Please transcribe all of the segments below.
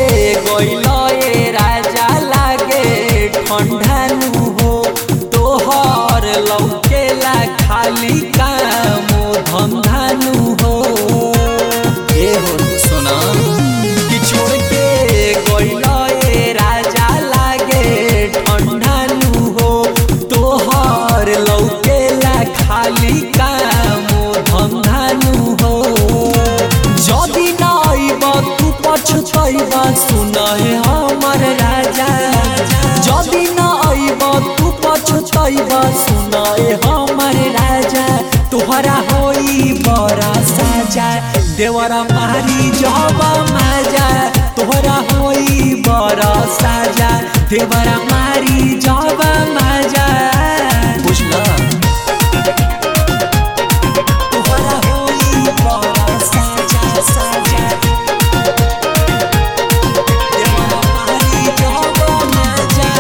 गइलो ए राजा लागे ठंडा नु हो तोहर लौकेला खाली काम धंधा नु हो। ए हो सुना कि छोड़ के गइलो ए राजा लागे ठंडा नु हो तोहर लौकेला खाली काम धंधा नु हो। जदी ना आइबा तू पछतइबा सुन हे हमर राजा, जदी ना आइबा तू पछतइबा सुन हे हमर राजा। तोहरा होई बड़ा साजा देवरा मारी जबा माजा, तोहरा होई बड़ा साजा देवरा मारी जबा माजा। बुझला तोहरा होई बड़ा साजा साजा देवरा मारी जबा माजा।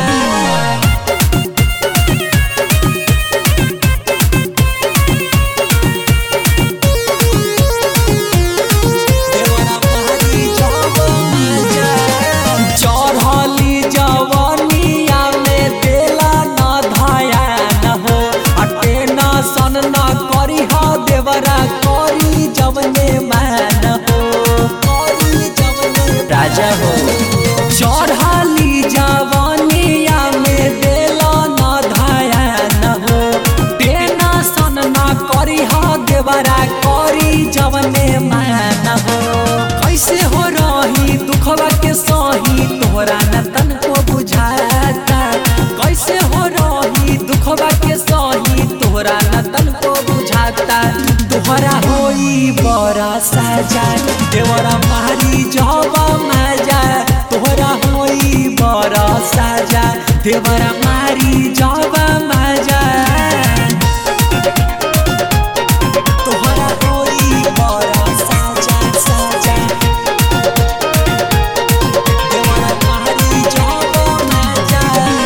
चढ़ली जवनिया में देला न धाया न हो अटे न सन न करी हो देवरा करी जवने मान हो करी जवने राजा हो। चढ़ली जवनिया में देला न धाया न हो टेना सन न करी हो देवरा करी जवने मान हो। कैसे हो रही दुखवा के सही तोहरा न तनको बुझाता, कैसे हो रही दुखवा के सही तोहरा न तनको बुझाता। तोहरा होई बड़ा साजा देवरा मारी जबा माजा, तोहरा होई बड़ा साजा देवरा मारी जबा माजा। तोहरा होई बड़ा साजा साजा देवरा मारी जबा माजा।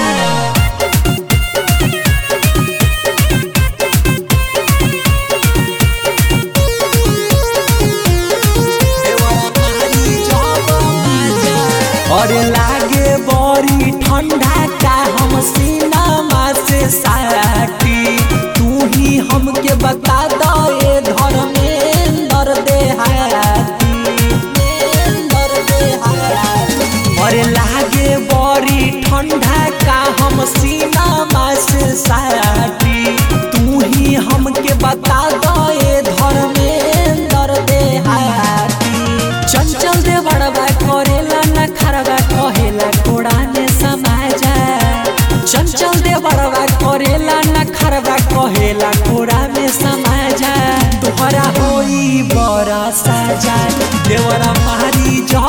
अरे लागे बड़ी ठंडा का हम सीनामा से साटी, तू ही हमके बता दो ए धर्मेंद्र देहाती देहाती। अरे लागे बड़ी ठंडा का हम सीनामा से साटी, तू ही हमके बता दो ए धर्मेंद्र देहाती। चंचल दे बड़वा करेला न खरवा कहेला कोड़ा ने समाजा, चंचल दे बड़वा करेला न खरवा कहेला कोड़ा में समाजा। तोहरा होई बड़ा साजा देवरा मारी